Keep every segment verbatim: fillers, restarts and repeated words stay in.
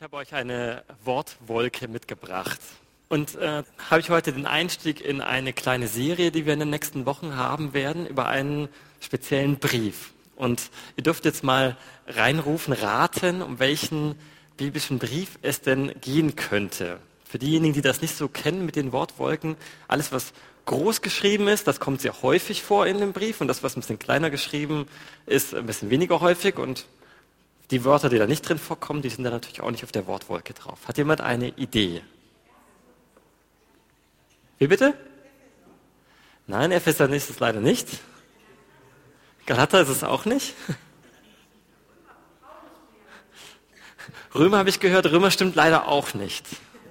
Ich habe euch eine Wortwolke mitgebracht und äh, habe ich heute den Einstieg in eine kleine Serie, die wir in den nächsten Wochen haben werden, über einen speziellen Brief. Und ihr dürft jetzt mal reinrufen, raten, um welchen biblischen Brief es denn gehen könnte. Für diejenigen, die das nicht so kennen mit den Wortwolken, alles, was groß geschrieben ist, das kommt sehr häufig vor in dem Brief, und das, was ein bisschen kleiner geschrieben ist, ein bisschen weniger häufig, und die Wörter, die da nicht drin vorkommen, die sind da natürlich auch nicht auf der Wortwolke drauf. Hat jemand eine Idee? Wie bitte? Nein, Epheser ist es leider nicht. Galater ist es auch nicht. Römer habe ich gehört, Römer stimmt leider auch nicht.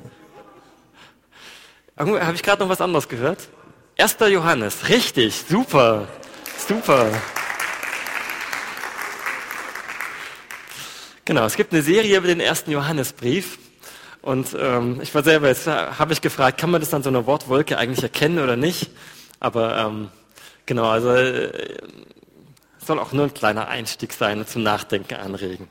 Irgendwo habe ich gerade noch was anderes gehört. Erster Johannes, richtig, super, super. Genau, es gibt eine Serie über den ersten Johannesbrief, und ähm, ich war selber, jetzt habe ich gefragt, kann man das an so einer Wortwolke eigentlich erkennen oder nicht? Aber ähm, genau, also äh, soll auch nur ein kleiner Einstieg sein und zum Nachdenken anregen.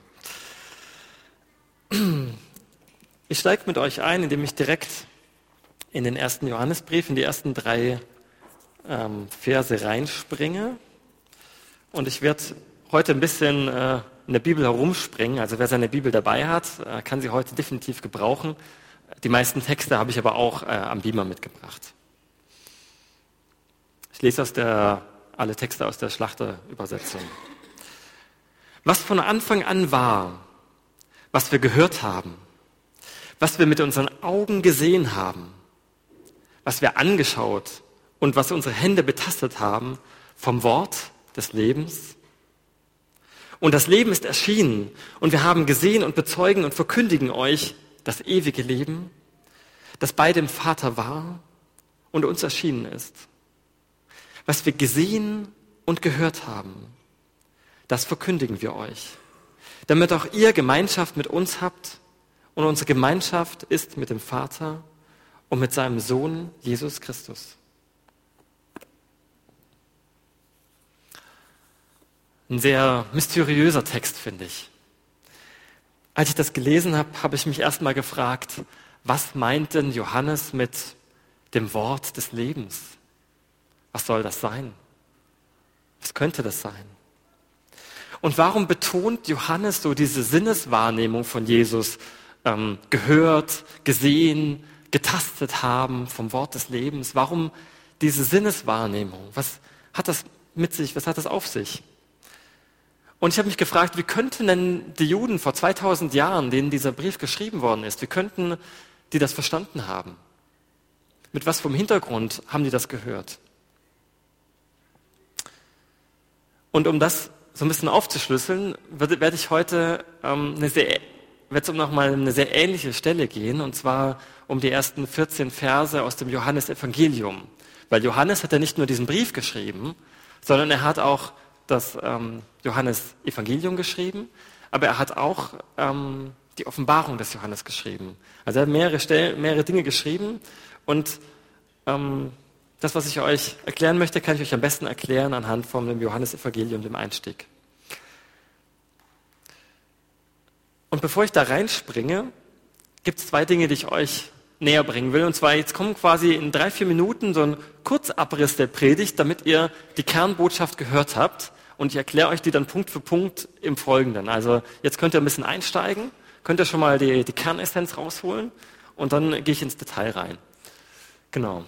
Ich steige mit euch ein, indem ich direkt in den ersten Johannesbrief, in die ersten drei ähm, Verse reinspringe, und ich werde heute ein bisschen äh, in der Bibel herumspringen. Also wer seine Bibel dabei hat, äh, kann sie heute definitiv gebrauchen. Die meisten Texte habe ich aber auch äh, am Beamer mitgebracht. Ich lese aus der, alle Texte aus der Schlachterübersetzung. Was von Anfang an war, was wir gehört haben, was wir mit unseren Augen gesehen haben, was wir angeschaut und was unsere Hände betastet haben vom Wort des Lebens. Und das Leben ist erschienen, und wir haben gesehen und bezeugen und verkündigen euch das ewige Leben, das bei dem Vater war und uns erschienen ist. Was wir gesehen und gehört haben, das verkündigen wir euch, damit auch ihr Gemeinschaft mit uns habt, und unsere Gemeinschaft ist mit dem Vater und mit seinem Sohn Jesus Christus. Ein sehr mysteriöser Text, finde ich. Als ich das gelesen habe, habe ich mich erst mal gefragt, was meint denn Johannes mit dem Wort des Lebens? Was soll das sein? Was könnte das sein? Und warum betont Johannes so diese Sinneswahrnehmung von Jesus, ähm, gehört, gesehen, getastet haben vom Wort des Lebens? Warum diese Sinneswahrnehmung? Was hat das mit sich? Was hat das auf sich? Und ich habe mich gefragt, wie könnten denn die Juden vor zweitausend Jahren, denen dieser Brief geschrieben worden ist, wie könnten die das verstanden haben? Mit was vom Hintergrund haben die das gehört? Und um das so ein bisschen aufzuschlüsseln, werde, werde ich heute ähm, eine sehr, werde es um nochmal eine sehr ähnliche Stelle gehen, und zwar um die ersten vierzehn Verse aus dem Johannesevangelium. Weil Johannes hat ja nicht nur diesen Brief geschrieben, sondern er hat auch das ähm, Johannesevangelium geschrieben, aber er hat auch ähm, die Offenbarung des Johannes geschrieben. Also er hat mehrere, Stellen, mehrere Dinge geschrieben, und ähm, das, was ich euch erklären möchte, kann ich euch am besten erklären anhand von dem Johannesevangelium, dem Einstieg. Und bevor ich da reinspringe, gibt es zwei Dinge, die ich euch näher bringen will. Und zwar, jetzt kommen quasi in drei, vier Minuten so ein Kurzabriss der Predigt, damit ihr die Kernbotschaft gehört habt. Und ich erkläre euch die dann Punkt für Punkt im Folgenden. Also jetzt könnt ihr ein bisschen einsteigen, könnt ihr schon mal die, die Kernessenz rausholen, und dann gehe ich ins Detail rein. Genau.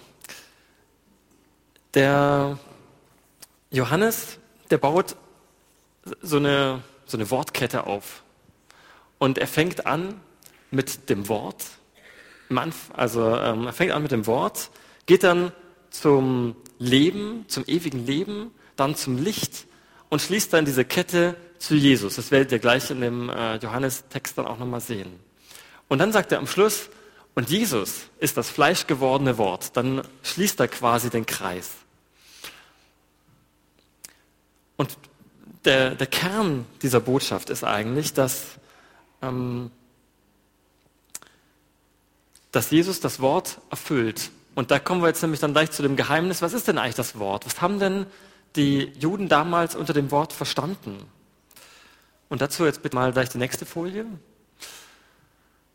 Der Johannes, der baut so eine, so eine Wortkette auf. Und er fängt an mit dem Wort. Also ähm, er fängt an mit dem Wort, geht dann zum Leben, zum ewigen Leben, dann zum Licht und schließt dann diese Kette zu Jesus. Das werdet ihr gleich in dem äh, Johannes-Text dann auch nochmal sehen. Und dann sagt er am Schluss, und Jesus ist das fleischgewordene Wort. Dann schließt er quasi den Kreis. Und der, der Kern dieser Botschaft ist eigentlich, dass, ähm, dass Jesus das Wort erfüllt. Und da kommen wir jetzt nämlich dann gleich zu dem Geheimnis. Was ist denn eigentlich das Wort? Was haben denn die Juden damals unter dem Wort verstanden? Und dazu jetzt bitte mal gleich die nächste Folie.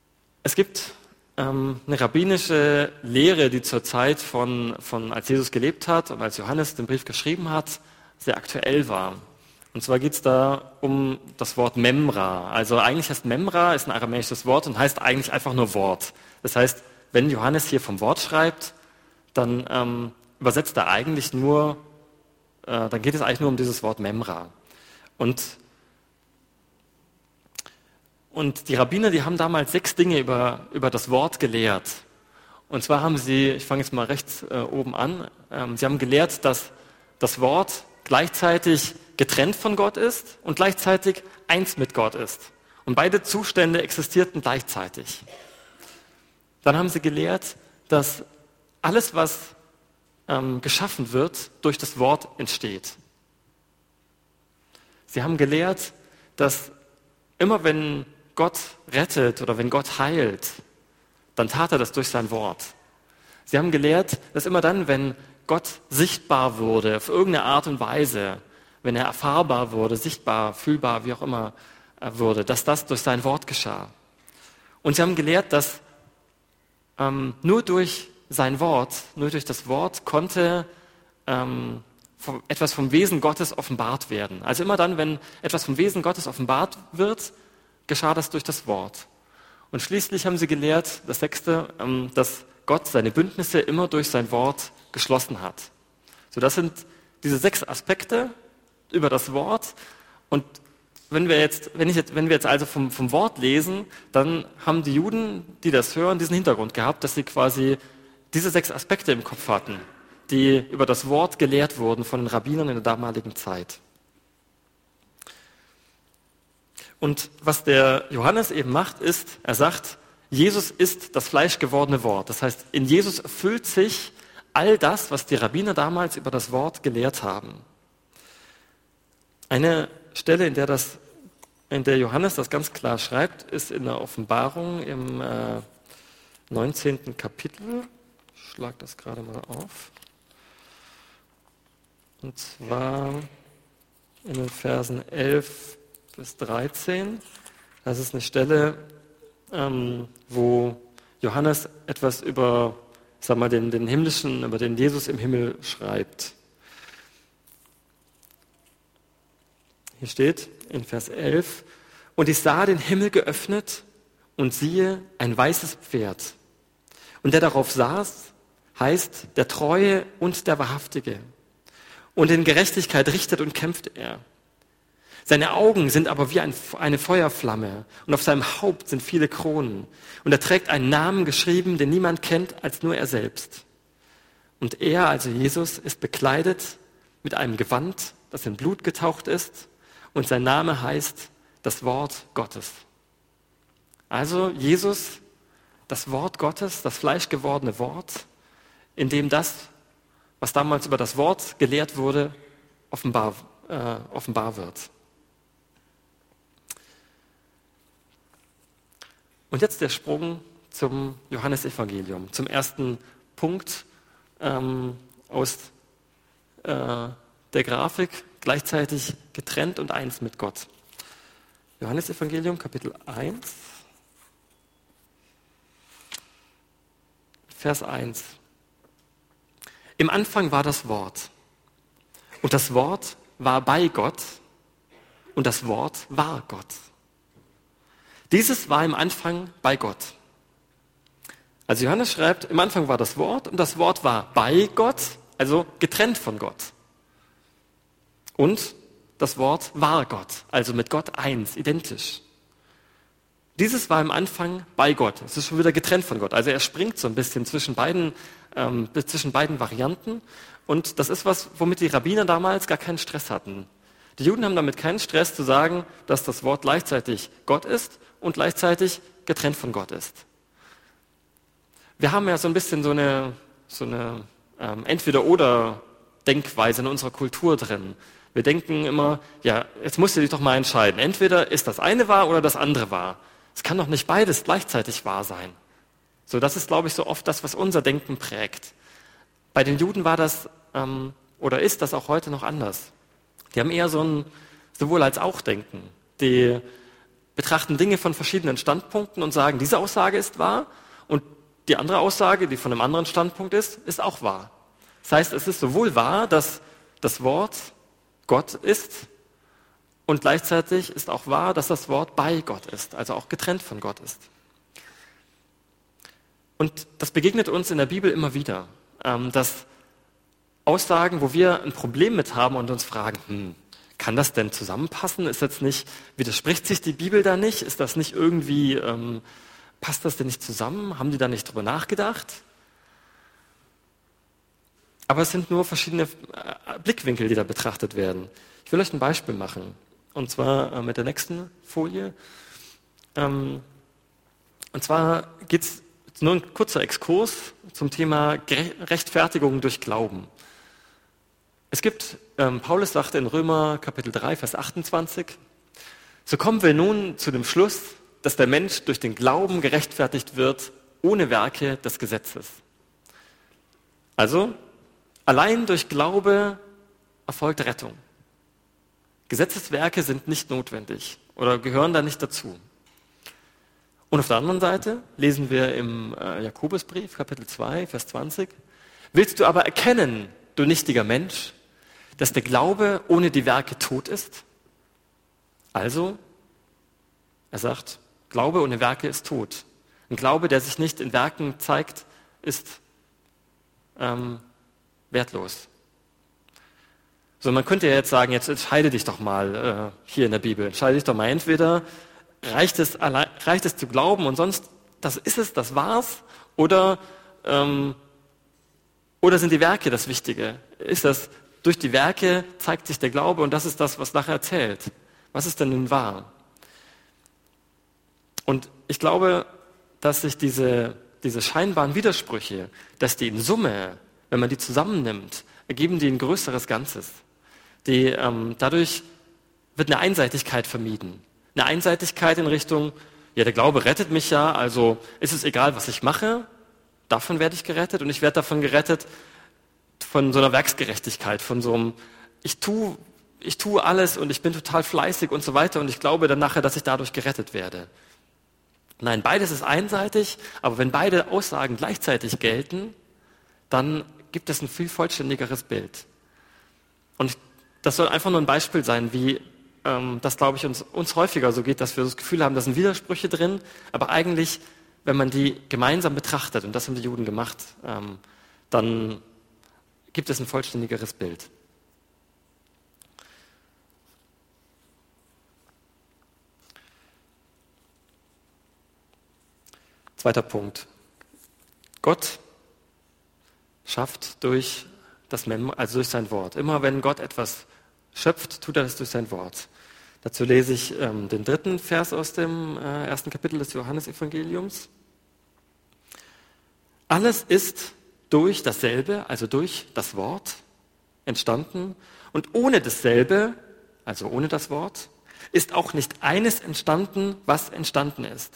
Es gibt ähm, eine rabbinische Lehre, die zur Zeit von, von, als Jesus gelebt hat und als Johannes den Brief geschrieben hat, sehr aktuell war. Und zwar geht es da um das Wort Memra. Also eigentlich heißt Memra, ist ein aramäisches Wort und heißt eigentlich einfach nur Wort. Das heißt, wenn Johannes hier vom Wort schreibt, dann ähm, übersetzt er eigentlich nur, äh, dann geht es eigentlich nur um dieses Wort Memra. Und, und die Rabbiner, die haben damals sechs Dinge über, über das Wort gelehrt. Und zwar haben sie, ich fange jetzt mal rechts äh, oben an, ähm, sie haben gelehrt, dass das Wort gleichzeitig getrennt von Gott ist und gleichzeitig eins mit Gott ist. Und beide Zustände existierten gleichzeitig. Dann haben sie gelehrt, dass alles, was ähm, geschaffen wird, durch das Wort entsteht. Sie haben gelehrt, dass immer wenn Gott rettet oder wenn Gott heilt, dann tat er das durch sein Wort. Sie haben gelehrt, dass immer dann, wenn Gott sichtbar wurde, auf irgendeine Art und Weise, wenn er erfahrbar wurde, sichtbar, fühlbar, wie auch immer wurde, dass das durch sein Wort geschah. Und sie haben gelehrt, dass ähm, nur durch sein Wort, nur durch das Wort konnte ähm, vom, etwas vom Wesen Gottes offenbart werden. Also immer dann, wenn etwas vom Wesen Gottes offenbart wird, geschah das durch das Wort. Und schließlich haben sie gelehrt, das sechste, ähm, dass Gott seine Bündnisse immer durch sein Wort geschlossen hat. So, das sind diese sechs Aspekte über das Wort. Und wenn wir jetzt, wenn ich jetzt, wenn wir jetzt also vom, vom Wort lesen, dann haben die Juden, die das hören, diesen Hintergrund gehabt, dass sie quasi diese sechs Aspekte im Kopf hatten, die über das Wort gelehrt wurden von den Rabbinern in der damaligen Zeit. Und was der Johannes eben macht, ist, er sagt, Jesus ist das fleischgewordene Wort. Das heißt, in Jesus erfüllt sich all das, was die Rabbiner damals über das Wort gelehrt haben. Eine Stelle, in der, das, in der Johannes das ganz klar schreibt, ist in der Offenbarung im äh, neunzehnten Kapitel. Ich schlage das gerade mal auf. Und zwar in den Versen elf bis dreizehn. Das ist eine Stelle, ähm, wo Johannes etwas über, ich sag mal, den, den himmlischen, über den Jesus im Himmel schreibt. Hier steht in Vers elf, und ich sah den Himmel geöffnet und siehe ein weißes Pferd. Und der darauf saß, heißt der Treue und der Wahrhaftige. Und in Gerechtigkeit richtet und kämpft er. Seine Augen sind aber wie ein, eine Feuerflamme und auf seinem Haupt sind viele Kronen. Und er trägt einen Namen geschrieben, den niemand kennt als nur er selbst. Und er, also Jesus, ist bekleidet mit einem Gewand, das in Blut getaucht ist. Und sein Name heißt das Wort Gottes. Also Jesus, das Wort Gottes, das fleischgewordene Wort, in dem das, was damals über das Wort gelehrt wurde, offenbar, äh, offenbar wird. Und jetzt der Sprung zum Johannesevangelium, zum ersten Punkt ähm, aus äh, der Grafik, gleichzeitig getrennt und eins mit Gott. Johannesevangelium, Kapitel eins, Vers eins. Im Anfang war das Wort, und das Wort war bei Gott, und das Wort war Gott. Dieses war im Anfang bei Gott. Also Johannes schreibt, im Anfang war das Wort, und das Wort war bei Gott, also getrennt von Gott. Und das Wort war Gott, also mit Gott eins, identisch. Dieses war im Anfang bei Gott. Es ist schon wieder getrennt von Gott. Also er springt so ein bisschen zwischen beiden, ähm, zwischen beiden Varianten. Und das ist was, womit die Rabbiner damals gar keinen Stress hatten. Die Juden haben damit keinen Stress zu sagen, dass das Wort gleichzeitig Gott ist und gleichzeitig getrennt von Gott ist. Wir haben ja so ein bisschen so eine, so eine ähm, Entweder-oder-Denkweise in unserer Kultur drin. Wir denken immer, ja, jetzt musst du dich doch mal entscheiden. Entweder ist das eine wahr oder das andere wahr. Es kann doch nicht beides gleichzeitig wahr sein. So, das ist, glaube ich, so oft das, was unser Denken prägt. Bei den Juden war das, ähm, oder ist das auch heute noch anders. Die haben eher so ein sowohl als auch Denken. Die, betrachten Dinge von verschiedenen Standpunkten und sagen, diese Aussage ist wahr und die andere Aussage, die von einem anderen Standpunkt ist, ist auch wahr. Das heißt, es ist sowohl wahr, dass das Wort Gott ist und gleichzeitig ist auch wahr, dass das Wort bei Gott ist, also auch getrennt von Gott ist. Und das begegnet uns in der Bibel immer wieder, dass Aussagen, wo wir ein Problem mit haben und uns fragen, hm, kann das denn zusammenpassen? Ist jetzt nicht, widerspricht sich die Bibel da nicht? Ist das nicht irgendwie, ähm, passt das denn nicht zusammen? Haben die da nicht drüber nachgedacht? Aber es sind nur verschiedene äh, Blickwinkel, die da betrachtet werden. Ich will euch ein Beispiel machen. Und zwar äh, mit der nächsten Folie. Ähm, und zwar geht es nur ein kurzer Exkurs zum Thema Gere- Rechtfertigung durch Glauben. Es gibt, ähm, Paulus sagte in Römer Kapitel drei, Vers achtundzwanzig, so kommen wir nun zu dem Schluss, dass der Mensch durch den Glauben gerechtfertigt wird, ohne Werke des Gesetzes. Also, allein durch Glaube erfolgt Rettung. Gesetzeswerke sind nicht notwendig oder gehören da nicht dazu. Und auf der anderen Seite lesen wir im äh, Jakobusbrief, Kapitel zwei, Vers zwanzig, willst du aber erkennen, du nichtiger Mensch, dass der Glaube ohne die Werke tot ist? Also, er sagt, Glaube ohne Werke ist tot. Ein Glaube, der sich nicht in Werken zeigt, ist ähm, wertlos. So, man könnte ja jetzt sagen, jetzt entscheide dich doch mal äh, hier in der Bibel. Entscheide dich doch mal, entweder reicht es, allein, reicht es zu glauben und sonst, das ist es, das war's, oder, ähm, oder sind die Werke das Wichtige? Ist das, durch die Werke zeigt sich der Glaube und das ist das, was nachher zählt. Was ist denn nun wahr? Und ich glaube, dass sich diese, diese scheinbaren Widersprüche, dass die in Summe, wenn man die zusammennimmt, ergeben die ein größeres Ganzes. Die, ähm, dadurch wird eine Einseitigkeit vermieden. Eine Einseitigkeit in Richtung, ja, der Glaube rettet mich ja, also ist es egal, was ich mache, davon werde ich gerettet und ich werde davon gerettet, von so einer Werksgerechtigkeit, von so einem, ich tue ich tue alles und ich bin total fleißig und so weiter und ich glaube dann nachher, dass ich dadurch gerettet werde. Nein, beides ist einseitig, aber wenn beide Aussagen gleichzeitig gelten, dann gibt es ein viel vollständigeres Bild. Und das soll einfach nur ein Beispiel sein, wie ähm, das, glaube ich, uns, uns häufiger so geht, dass wir das Gefühl haben, da sind Widersprüche drin, aber eigentlich, wenn man die gemeinsam betrachtet, und das haben die Juden gemacht, ähm, dann gibt es ein vollständigeres Bild. Zweiter Punkt. Gott schafft durch das Mem, also durch sein Wort. Immer wenn Gott etwas schöpft, tut er das durch sein Wort. Dazu lese ich ähm, den dritten Vers aus dem äh, ersten Kapitel des Johannesevangeliums. Alles ist durch dasselbe, also durch das Wort, entstanden. Und ohne dasselbe, also ohne das Wort, ist auch nicht eines entstanden, was entstanden ist.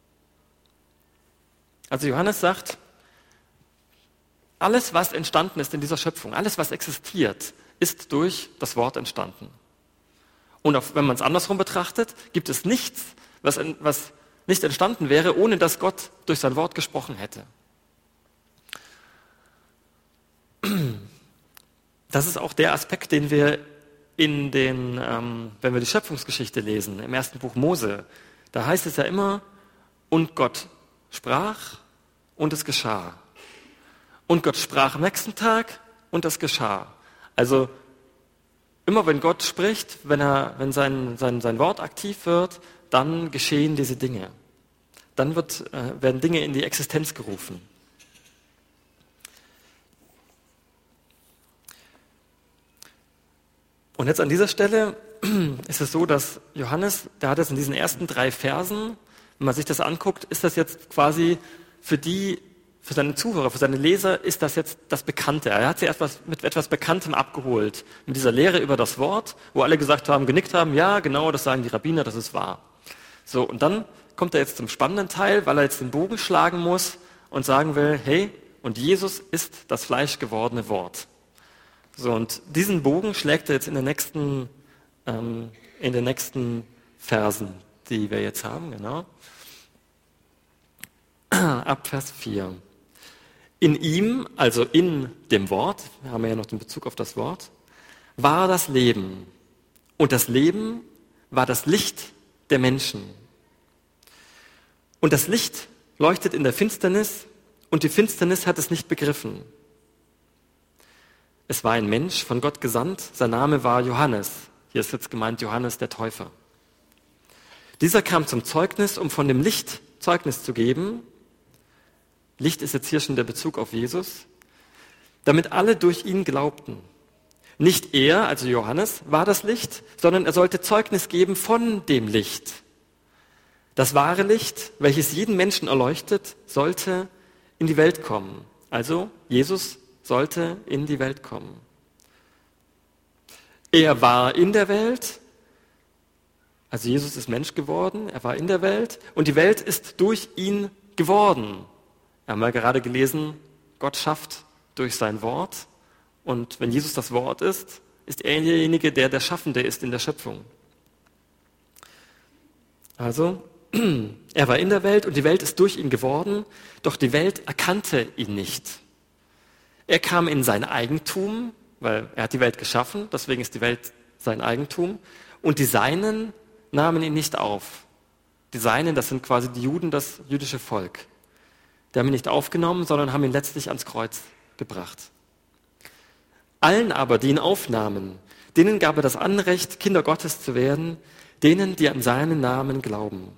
Also Johannes sagt, alles, was entstanden ist in dieser Schöpfung, alles, was existiert, ist durch das Wort entstanden. Und auch, wenn man es andersrum betrachtet, gibt es nichts, was, was nicht entstanden wäre, ohne dass Gott durch sein Wort gesprochen hätte. Das ist auch der Aspekt, den wir in den, ähm, wenn wir die Schöpfungsgeschichte lesen, im ersten Buch Mose, da heißt es ja immer, und Gott sprach und es geschah. Und Gott sprach am nächsten Tag und es geschah. Also immer wenn Gott spricht, wenn, er, wenn sein, sein, sein Wort aktiv wird, dann geschehen diese Dinge. Dann wird, äh, werden Dinge in die Existenz gerufen. Und jetzt an dieser Stelle ist es so, dass Johannes, der hat es in diesen ersten drei Versen, wenn man sich das anguckt, ist das jetzt quasi für die, für seine Zuhörer, für seine Leser, ist das jetzt das Bekannte. Er hat sie etwas, mit etwas Bekanntem abgeholt, mit dieser Lehre über das Wort, wo alle gesagt haben, genickt haben, ja, genau, das sagen die Rabbiner, das ist wahr. So, und dann kommt er jetzt zum spannenden Teil, weil er jetzt den Bogen schlagen muss und sagen will, hey, und Jesus ist das fleischgewordene Wort. So, und diesen Bogen schlägt er jetzt in den nächsten, ähm, in den nächsten Versen die wir jetzt haben, genau. Ab Vers vier. In ihm, also in dem Wort, wir haben ja noch den Bezug auf das Wort, war das Leben. Und das Leben war das Licht der Menschen. Und das Licht leuchtet in der Finsternis und die Finsternis hat es nicht begriffen. Es war ein Mensch, von Gott gesandt, sein Name war Johannes. Hier ist jetzt gemeint Johannes der Täufer. Dieser kam zum Zeugnis, um von dem Licht Zeugnis zu geben. Licht ist jetzt hier schon der Bezug auf Jesus, damit alle durch ihn glaubten. Nicht er, also Johannes, war das Licht, sondern er sollte Zeugnis geben von dem Licht. Das wahre Licht, welches jeden Menschen erleuchtet, sollte in die Welt kommen. Also Jesus sollte in die Welt kommen. Er war in der Welt, also Jesus ist Mensch geworden, er war in der Welt und die Welt ist durch ihn geworden. Wir haben ja gerade gelesen, Gott schafft durch sein Wort und wenn Jesus das Wort ist, ist er derjenige, der der Schaffende ist in der Schöpfung. Also, er war in der Welt und die Welt ist durch ihn geworden, doch die Welt erkannte ihn nicht. Er kam in sein Eigentum, weil er hat die Welt geschaffen, deswegen ist die Welt sein Eigentum, und die Seinen nahmen ihn nicht auf. Die Seinen, das sind quasi die Juden, das jüdische Volk. Die haben ihn nicht aufgenommen, sondern haben ihn letztlich ans Kreuz gebracht. Allen aber, die ihn aufnahmen, denen gab er das Anrecht, Kinder Gottes zu werden, denen, die an seinen Namen glauben.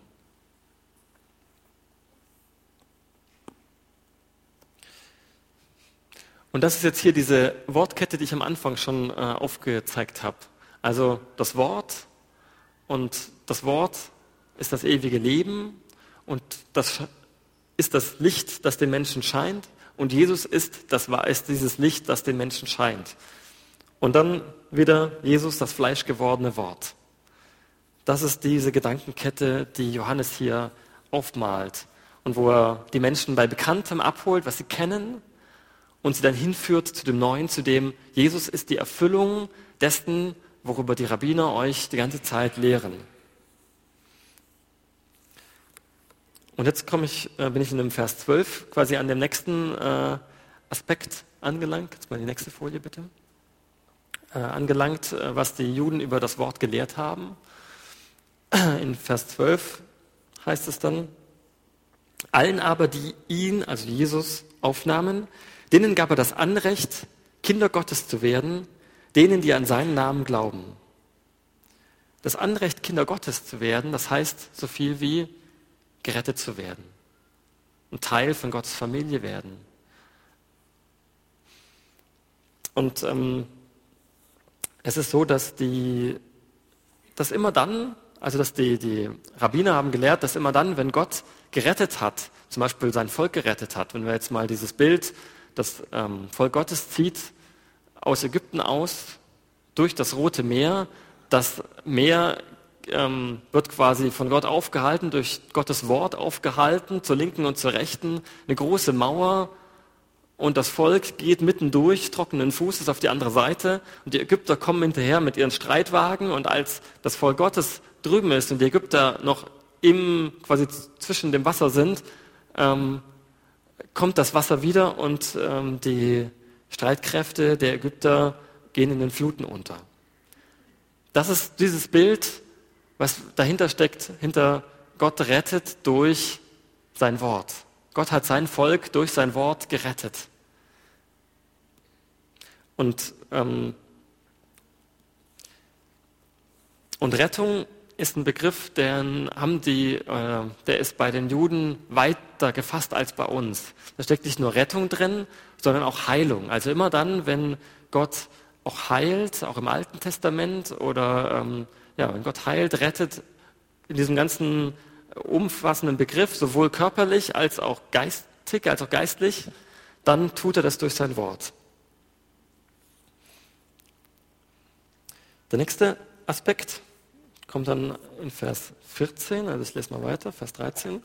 Und das ist jetzt hier diese Wortkette, die ich am Anfang schon äh, aufgezeigt habe. Also das Wort und das Wort ist das ewige Leben und das ist das Licht, das den Menschen scheint und Jesus ist, das war, ist dieses Licht, das den Menschen scheint. Und dann wieder Jesus, das fleischgewordene Wort. Das ist diese Gedankenkette, die Johannes hier aufmalt und wo er die Menschen bei Bekanntem abholt, was sie kennen, und sie dann hinführt zu dem Neuen, zu dem Jesus ist die Erfüllung dessen, worüber die Rabbiner euch die ganze Zeit lehren. Und jetzt komme ich, äh, bin ich in dem Vers zwölf quasi an dem nächsten äh, Aspekt angelangt. Jetzt mal die nächste Folie bitte. Äh, angelangt, äh, was die Juden über das Wort gelehrt haben. In Vers zwölf heißt es dann, allen aber, die ihn, also Jesus, aufnahmen, denen gab er das Anrecht, Kinder Gottes zu werden, denen, die an seinen Namen glauben. Das Anrecht, Kinder Gottes zu werden, das heißt so viel wie gerettet zu werden, ein Teil von Gottes Familie werden. Und ähm, es ist so, dass die, dass immer dann, also dass die, die Rabbiner haben gelehrt, dass immer dann, wenn Gott gerettet hat, zum Beispiel sein Volk gerettet hat, wenn wir jetzt mal dieses Bild, das ähm, Volk Gottes zieht aus Ägypten aus, durch das Rote Meer, das Meer ähm, wird quasi von Gott aufgehalten, durch Gottes Wort aufgehalten, zur Linken und zur Rechten, eine große Mauer und das Volk geht mitten durch, trockenen Fußes auf die andere Seite und die Ägypter kommen hinterher mit ihren Streitwagen und als das Volk Gottes drüben ist und die Ägypter noch im, quasi zwischen dem Wasser sind, ähm, kommt das Wasser wieder und ähm, die Streitkräfte der Ägypter gehen in den Fluten unter. Das ist dieses Bild, was dahinter steckt, hinter Gott rettet durch sein Wort. Gott hat sein Volk durch sein Wort gerettet. Und, ähm, und Rettung ist ein Begriff, den haben die, äh, der ist bei den Juden weiter gefasst als bei uns. Da steckt nicht nur Rettung drin, sondern auch Heilung. Also immer dann, wenn Gott auch heilt, auch im Alten Testament oder ähm, ja, wenn Gott heilt, rettet, in diesem ganzen umfassenden Begriff, sowohl körperlich als auch geistig, als auch geistlich, dann tut er das durch sein Wort. Der nächste Aspekt kommt dann in Vers vierzehn, also ich lese mal weiter, Vers dreizehn.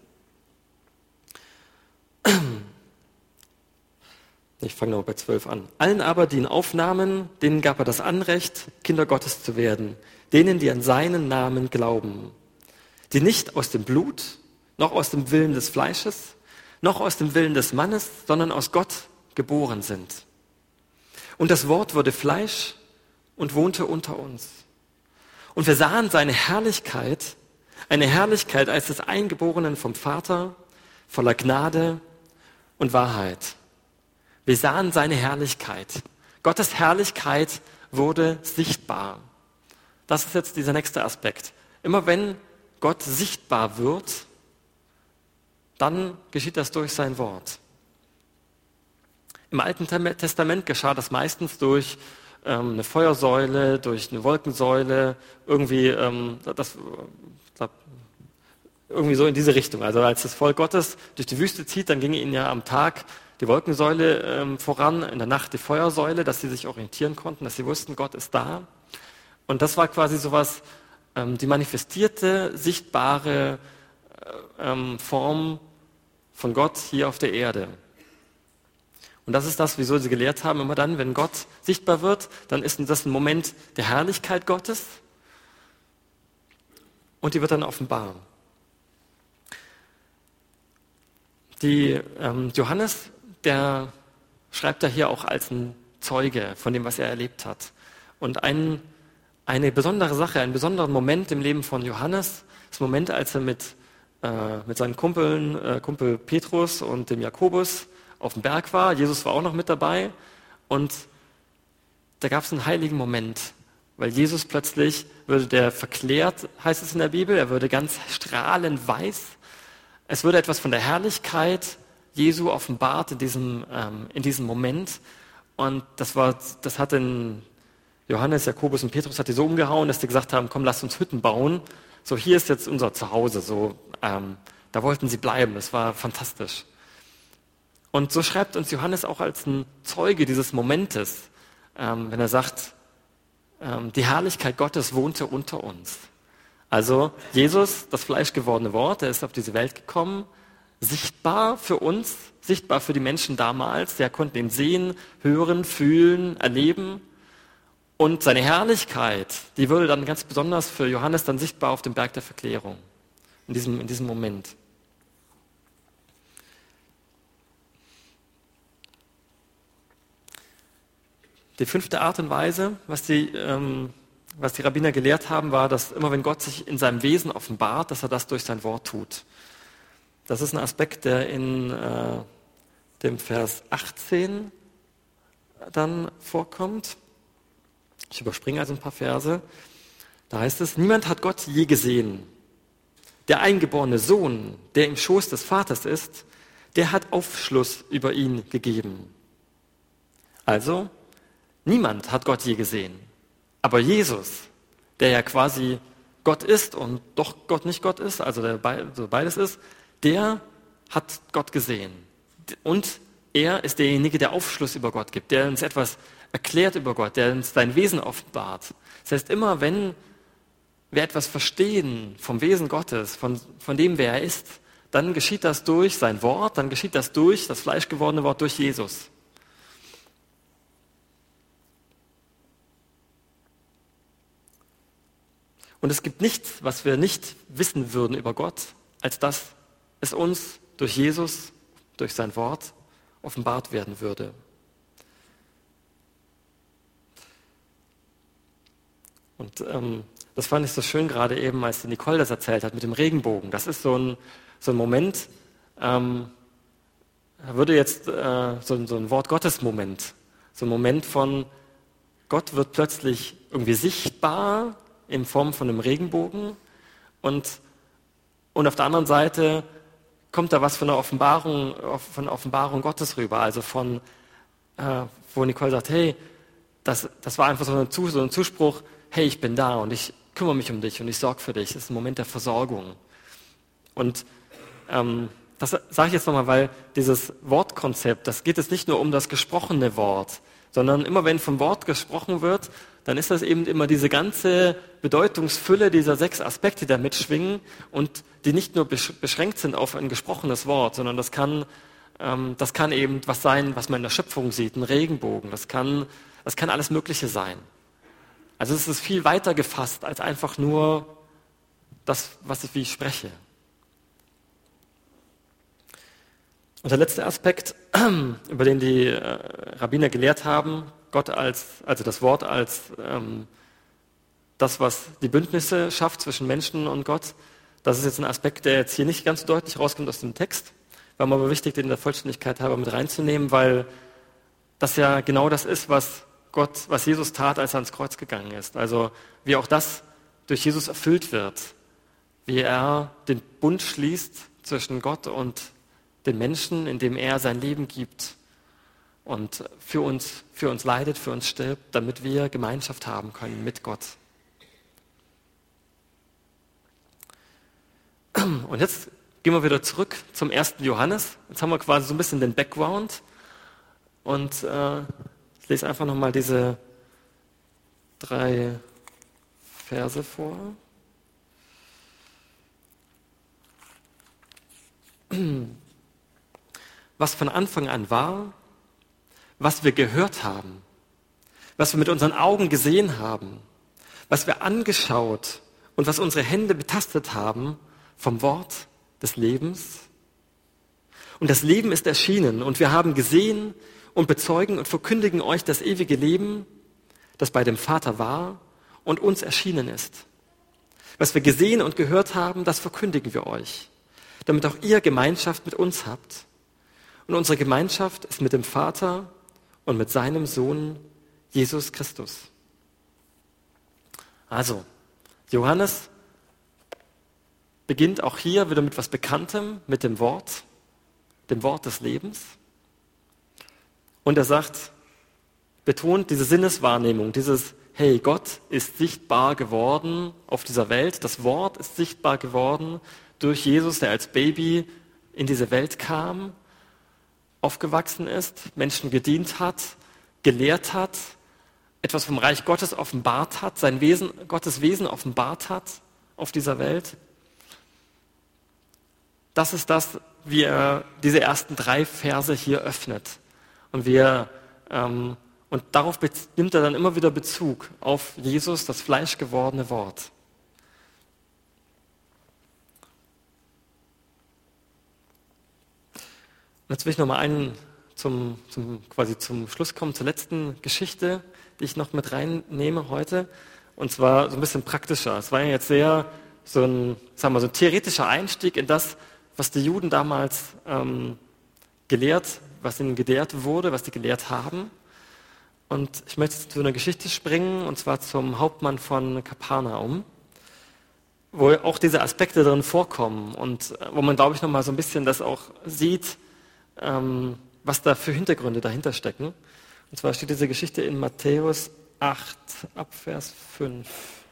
Ich fange noch bei zwölf an. Allen aber, die ihn aufnahmen, denen gab er das Anrecht, Kinder Gottes zu werden, denen, die an seinen Namen glauben. die nicht aus dem Blut, noch aus dem Willen des Fleisches, noch aus dem Willen des Mannes, sondern aus Gott geboren sind. Und das Wort wurde Fleisch und wohnte unter uns. Und wir sahen seine Herrlichkeit, eine Herrlichkeit als des Eingeborenen vom Vater, voller Gnade und Wahrheit. Wir sahen seine Herrlichkeit. Gottes Herrlichkeit wurde sichtbar. Das ist jetzt dieser nächste Aspekt. Immer wenn Gott sichtbar wird, dann geschieht das durch sein Wort. Im Alten Testament geschah das meistens durch ähm, eine Feuersäule, durch eine Wolkensäule, irgendwie, ähm, das, das, irgendwie so in diese Richtung. Also als das Volk Gottes durch die Wüste zieht, dann ging ihnen ja am Tag die Wolkensäule ähm, voran, in der Nacht die Feuersäule, dass sie sich orientieren konnten, dass sie wussten, Gott ist da. Und das war quasi sowas, ähm, die manifestierte, sichtbare äh, ähm, Form von Gott hier auf der Erde. Und das ist das, wieso sie gelehrt haben, immer dann, wenn Gott sichtbar wird, dann ist das ein Moment der Herrlichkeit Gottes und die wird dann offenbar. Die ähm, Johannes, der schreibt da hier auch als ein Zeuge von dem, was er erlebt hat. Und ein, eine besondere Sache, einen besonderen Moment im Leben von Johannes, das Moment, als er mit, äh, mit seinen Kumpeln, äh, Kumpel Petrus und dem Jakobus auf dem Berg war. Jesus war auch noch mit dabei. Und da gab es einen heiligen Moment, weil Jesus plötzlich würde der verklärt, heißt es in der Bibel, er würde ganz strahlend weiß. Es würde etwas von der Herrlichkeit Jesu offenbart in diesem, ähm, in diesem Moment. Und das war, das hat den Johannes, Jakobus und Petrus hat die so umgehauen, dass die gesagt haben, komm, lass uns Hütten bauen. So, hier ist jetzt unser Zuhause. So, ähm, da wollten sie bleiben. Das war fantastisch. Und so schreibt uns Johannes auch als ein Zeuge dieses Momentes, ähm, wenn er sagt, ähm, die Herrlichkeit Gottes wohnte unter uns. Also Jesus, das fleischgewordene Wort, der ist auf diese Welt gekommen, sichtbar für uns, sichtbar für die Menschen damals, der konnten ihn sehen, hören, fühlen, erleben. Und seine Herrlichkeit, die würde dann ganz besonders für Johannes dann sichtbar auf dem Berg der Verklärung, in diesem, in diesem Moment. Die fünfte Art und Weise, was die, ähm, was die Rabbiner gelehrt haben, war, dass immer wenn Gott sich in seinem Wesen offenbart, dass er das durch sein Wort tut. Das ist ein Aspekt, der in äh, dem Vers achtzehn dann vorkommt. Ich überspringe also ein paar Verse. Da heißt es, niemand hat Gott je gesehen. Der eingeborene Sohn, der im Schoß des Vaters ist, der hat Aufschluss über ihn gegeben. Also, niemand hat Gott je gesehen. Aber Jesus, der ja quasi Gott ist und doch Gott nicht Gott ist, also der so beides ist, der hat Gott gesehen. Und er ist derjenige, der Aufschluss über Gott gibt, der uns etwas erklärt über Gott, der uns sein Wesen offenbart. Das heißt, immer wenn wir etwas verstehen vom Wesen Gottes, von, von dem, wer er ist, dann geschieht das durch sein Wort, dann geschieht das durch das fleischgewordene Wort, durch Jesus. Und es gibt nichts, was wir nicht wissen würden über Gott, als dass es uns durch Jesus, durch sein Wort offenbart werden würde. Und ähm, das fand ich so schön gerade eben, als die Nicole das erzählt hat mit dem Regenbogen. Das ist so ein, so ein Moment, ähm, da würde jetzt äh, so, so ein Wort Gottes-Moment, so ein Moment von Gott wird plötzlich irgendwie sichtbar in Form von einem Regenbogen und, und auf der anderen Seite kommt da was von der Offenbarung, von der Offenbarung Gottes rüber, also von, äh, wo Nicole sagt, hey, das, das war einfach so ein, so ein Zuspruch, hey, ich bin da und ich kümmere mich um dich und ich sorge für dich. Das ist ein Moment der Versorgung. Und ähm, das sage ich jetzt nochmal, weil dieses Wortkonzept, das geht jetzt nicht nur um das gesprochene Wort, sondern immer wenn vom Wort gesprochen wird, dann ist das eben immer diese ganze Bedeutungsfülle dieser sechs Aspekte, die da mitschwingen und die nicht nur beschränkt sind auf ein gesprochenes Wort, sondern das kann, ähm, das kann eben was sein, was man in der Schöpfung sieht, ein Regenbogen, das kann, das kann alles Mögliche sein. Also es ist viel weiter gefasst als einfach nur das, was ich, wie ich spreche. Und der letzte Aspekt, über den die äh, Rabbiner gelehrt haben, Gott als, also das Wort als ähm, das, was die Bündnisse schafft zwischen Menschen und Gott, das ist jetzt ein Aspekt, der jetzt hier nicht ganz deutlich rauskommt aus dem Text, war mir aber wichtig, den in der Vollständigkeit halber mit reinzunehmen, weil das ja genau das ist, was Gott, was Jesus tat, als er ans Kreuz gegangen ist. Also wie auch das durch Jesus erfüllt wird, wie er den Bund schließt zwischen Gott und den Menschen, indem er sein Leben gibt und für uns, für uns leidet, für uns stirbt, damit wir Gemeinschaft haben können mit Gott. Und jetzt gehen wir wieder zurück zum ersten Johannes. Jetzt haben wir quasi so ein bisschen den Background und äh, ich lese einfach nochmal diese drei Verse vor. Was von Anfang an war, was wir gehört haben, was wir mit unseren Augen gesehen haben, was wir angeschaut und was unsere Hände betastet haben vom Wort des Lebens. Und das Leben ist erschienen und wir haben gesehen und bezeugen und verkündigen euch das ewige Leben, das bei dem Vater war und uns erschienen ist. Was wir gesehen und gehört haben, das verkündigen wir euch, damit auch ihr Gemeinschaft mit uns habt. Und unsere Gemeinschaft ist mit dem Vater und mit seinem Sohn Jesus Christus. Also, Johannes beginnt auch hier wieder mit etwas Bekanntem, mit dem Wort, dem Wort des Lebens. Und er sagt, betont diese Sinneswahrnehmung, dieses, hey, Gott ist sichtbar geworden auf dieser Welt. Das Wort ist sichtbar geworden durch Jesus, der als Baby in diese Welt kam, aufgewachsen ist, Menschen gedient hat, gelehrt hat, etwas vom Reich Gottes offenbart hat, sein Wesen, Gottes Wesen offenbart hat auf dieser Welt. Das ist das, wie er diese ersten drei Verse hier öffnet. Und, wir, ähm, und darauf nimmt er dann immer wieder Bezug auf Jesus, das fleischgewordene Wort. Und jetzt will ich noch mal einen zum, zum, quasi zum Schluss kommen, zur letzten Geschichte, die ich noch mit reinnehme heute. Und zwar so ein bisschen praktischer. Es war ja jetzt sehr so ein, sagen wir, so ein theoretischer Einstieg in das, was die Juden damals ähm, gelehrt, was ihnen gelehrt wurde, was sie gelehrt haben. Und ich möchte jetzt zu einer Geschichte springen, und zwar zum Hauptmann von Kapernaum, wo auch diese Aspekte drin vorkommen und wo man, glaube ich, noch mal so ein bisschen das auch sieht, ähm, was da für Hintergründe dahinter stecken. Und zwar steht diese Geschichte in Matthäus acht, ab Vers fünf.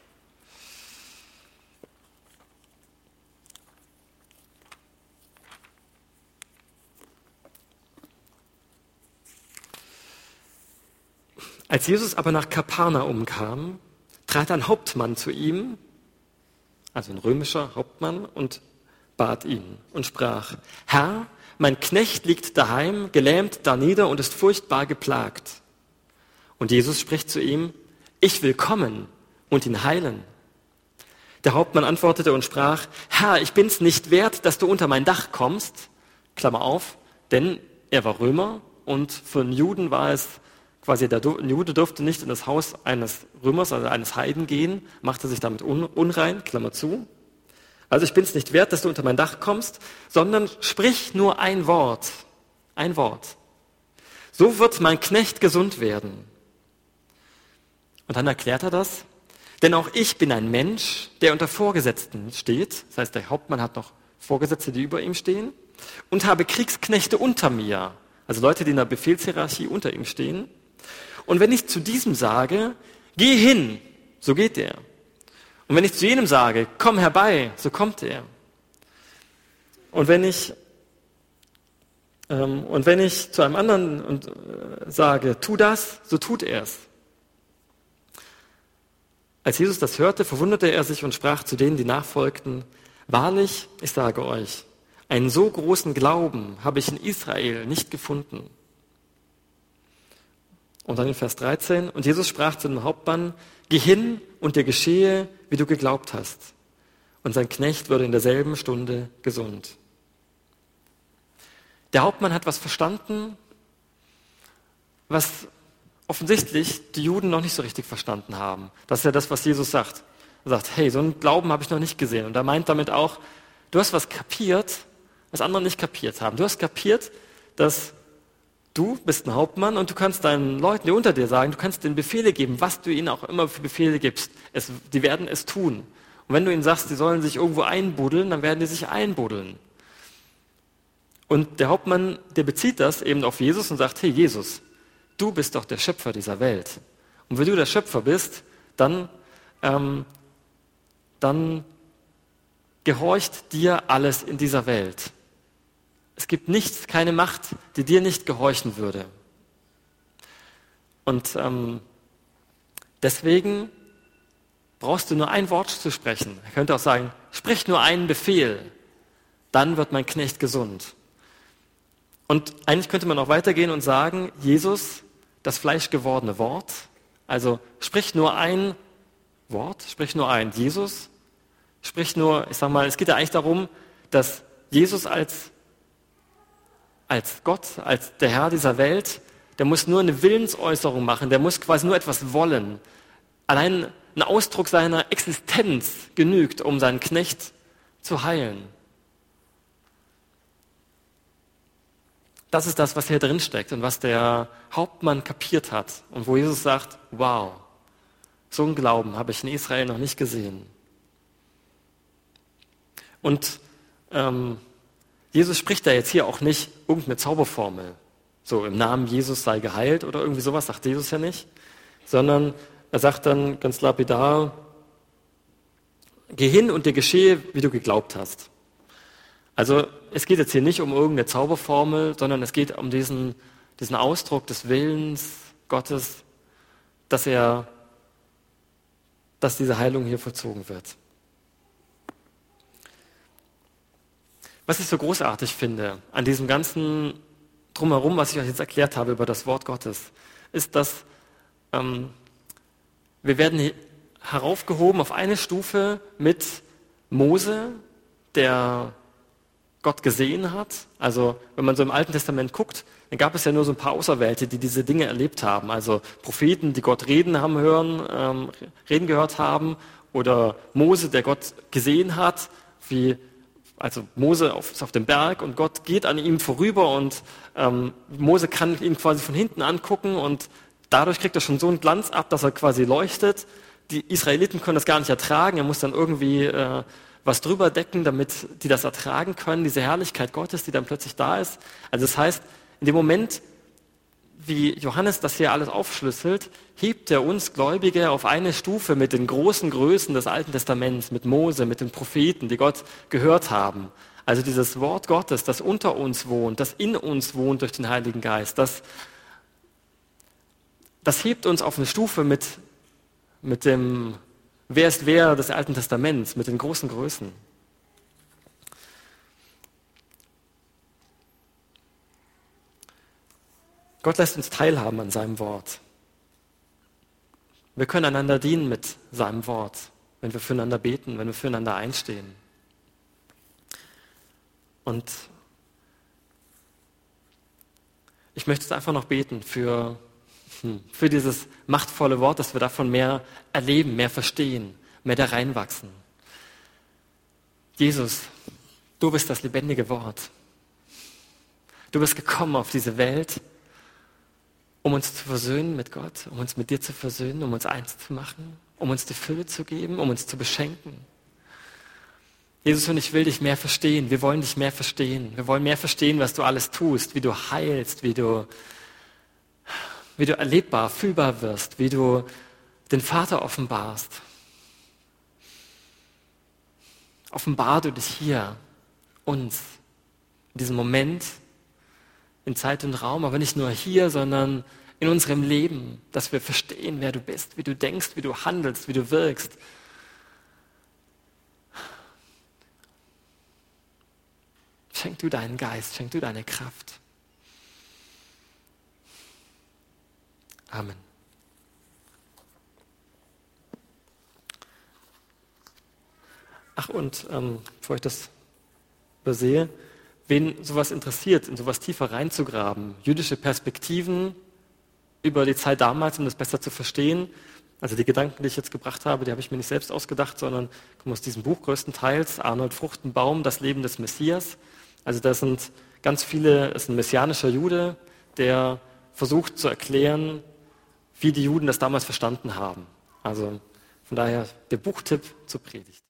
Als Jesus aber nach Kapernaum kam, trat ein Hauptmann zu ihm, also ein römischer Hauptmann, und bat ihn und sprach, Herr, mein Knecht liegt daheim, gelähmt danieder und ist furchtbar geplagt. Und Jesus spricht zu ihm, ich will kommen und ihn heilen. Der Hauptmann antwortete und sprach, Herr, ich bin's nicht wert, dass du unter mein Dach kommst, Klammer auf, denn er war Römer und für einen Juden war es quasi, der Jude durfte nicht in das Haus eines Römers, also eines Heiden gehen, machte sich damit unrein, Klammer zu. Also ich bin es nicht wert, dass du unter mein Dach kommst, sondern sprich nur ein Wort, ein Wort. So wird mein Knecht gesund werden. Und dann erklärt er das, denn auch ich bin ein Mensch, der unter Vorgesetzten steht, das heißt, der Hauptmann hat noch Vorgesetzte, die über ihm stehen, und habe Kriegsknechte unter mir, also Leute, die in der Befehlshierarchie unter ihm stehen. Und wenn ich zu diesem sage, geh hin, so geht er. Und wenn ich zu jenem sage, komm herbei, so kommt er. Und wenn ich, ähm, und wenn ich zu einem anderen und, äh, sage, tu das, so tut er es. Als Jesus das hörte, verwunderte er sich und sprach zu denen, die nachfolgten, wahrlich, ich sage euch, einen so großen Glauben habe ich in Israel nicht gefunden. Und dann in Vers dreizehn, und Jesus sprach zu dem Hauptmann, geh hin und dir geschehe, wie du geglaubt hast. und sein Knecht würde in derselben Stunde gesund. Der Hauptmann hat was verstanden, was offensichtlich die Juden noch nicht so richtig verstanden haben. Das ist ja das, was Jesus sagt. Er sagt, hey, so einen Glauben habe ich noch nicht gesehen. Und er meint damit auch, du hast was kapiert, was andere nicht kapiert haben. Du hast kapiert, dass du bist ein Hauptmann und du kannst deinen Leuten, die unter dir sagen, du kannst denen Befehle geben, was du ihnen auch immer für Befehle gibst. Es, die werden es tun. Und wenn du ihnen sagst, die sollen sich irgendwo einbuddeln, dann werden die sich einbuddeln. Und der Hauptmann, der bezieht das eben auf Jesus und sagt, hey Jesus, du bist doch der Schöpfer dieser Welt. Und wenn du der Schöpfer bist, dann, ähm, dann gehorcht dir alles in dieser Welt. Es gibt nichts, keine Macht, die dir nicht gehorchen würde. Und ähm, deswegen brauchst du nur ein Wort zu sprechen. Er könnte auch sagen, sprich nur einen Befehl, dann wird mein Knecht gesund. Und eigentlich könnte man auch weitergehen und sagen, Jesus, das fleischgewordene Wort, also sprich nur ein Wort, sprich nur ein. Jesus, sprich nur, ich sag mal, es geht ja eigentlich darum, dass Jesus als, als Gott, als der Herr dieser Welt, der muss nur eine Willensäußerung machen, der muss quasi nur etwas wollen. Allein ein Ausdruck seiner Existenz genügt, um seinen Knecht zu heilen. Das ist das, was hier drin steckt und was der Hauptmann kapiert hat und wo Jesus sagt, wow, so einen Glauben habe ich in Israel noch nicht gesehen. Und ähm, Jesus spricht da jetzt hier auch nicht irgendeine Zauberformel, so im Namen Jesus sei geheilt oder irgendwie sowas, sagt Jesus ja nicht, sondern er sagt dann ganz lapidar, geh hin und dir geschehe, wie du geglaubt hast. Also es geht jetzt hier nicht um irgendeine Zauberformel, sondern es geht um diesen, diesen Ausdruck des Willens Gottes, dass er, dass diese Heilung hier vollzogen wird. Was ich so großartig finde an diesem ganzen Drumherum, was ich euch jetzt erklärt habe über das Wort Gottes, ist, dass ähm, wir werden heraufgehoben auf eine Stufe mit Mose, der Gott gesehen hat. Also wenn man so im Alten Testament guckt, dann gab es ja nur so ein paar Auserwählte, die diese Dinge erlebt haben. Also Propheten, die Gott reden haben hören, ähm, reden gehört haben, oder Mose, der Gott gesehen hat, wie also Mose auf, ist auf dem Berg und Gott geht an ihm vorüber und ähm, Mose kann ihn quasi von hinten angucken und dadurch kriegt er schon so einen Glanz ab, dass er quasi leuchtet. Die Israeliten können das gar nicht ertragen. Er muss dann irgendwie äh, was drüber decken, damit die das ertragen können, diese Herrlichkeit Gottes, die dann plötzlich da ist. Also das heißt, in dem Moment, wie Johannes das hier alles aufschlüsselt, hebt er uns Gläubige auf eine Stufe mit den großen Größen des Alten Testaments, mit Mose, mit den Propheten, die Gott gehört haben. Also dieses Wort Gottes, das unter uns wohnt, das in uns wohnt durch den Heiligen Geist, das, das hebt uns auf eine Stufe mit, mit dem Wer ist wer des Alten Testaments, mit den großen Größen. Gott lässt uns teilhaben an seinem Wort. Wir können einander dienen mit seinem Wort, wenn wir füreinander beten, wenn wir füreinander einstehen. Und ich möchte jetzt einfach noch beten für für dieses machtvolle Wort, dass wir davon mehr erleben, mehr verstehen, mehr da reinwachsen. Jesus, du bist das lebendige Wort. Du bist gekommen auf diese Welt, um uns zu versöhnen mit Gott, um uns mit dir zu versöhnen, um uns eins zu machen, um uns die Fülle zu geben, um uns zu beschenken. Jesus, und ich will dich mehr verstehen. Wir wollen dich mehr verstehen. Wir wollen mehr verstehen, was du alles tust, wie du heilst, wie du wie du erlebbar, fühlbar wirst, wie du den Vater offenbarst. Offenbar du dich hier, uns, in diesem Moment, in Zeit und Raum, aber nicht nur hier, sondern in unserem Leben, dass wir verstehen, wer du bist, wie du denkst, wie du handelst, wie du wirkst. Schenk du deinen Geist, schenk du deine Kraft. Amen. Ach, und ähm, bevor ich das übersehe, wen sowas interessiert, in sowas tiefer reinzugraben, jüdische Perspektiven über die Zeit damals, um das besser zu verstehen. Also die Gedanken, die ich jetzt gebracht habe, die habe ich mir nicht selbst ausgedacht, sondern kommen aus diesem Buch größtenteils, Arnold Fruchtenbaum, Das Leben des Messias. Also da sind ganz viele, es ist ein messianischer Jude, der versucht zu erklären, wie die Juden das damals verstanden haben. Also von daher der Buchtipp zur Predigt.